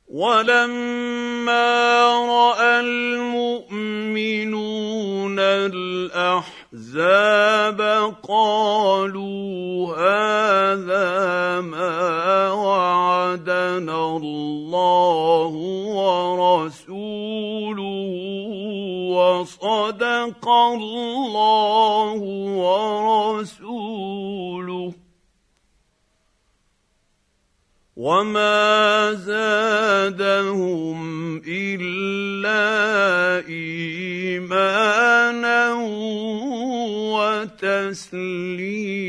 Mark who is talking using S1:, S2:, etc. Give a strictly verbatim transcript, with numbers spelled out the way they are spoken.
S1: وَلَمَّا رَأَى الْمُؤْمِنُونَ الْأَحْزَابَ قَالُوا هَٰذَا مَا وَعَدَنَا اللَّهُ وَرَسُولُهُ وَصَدَقَ اللَّهُ وَرَسُولُهُ ۚ وَمَا زَادَهُمْ إِلَّا إِيمَانًا وَتَسْلِيمًا.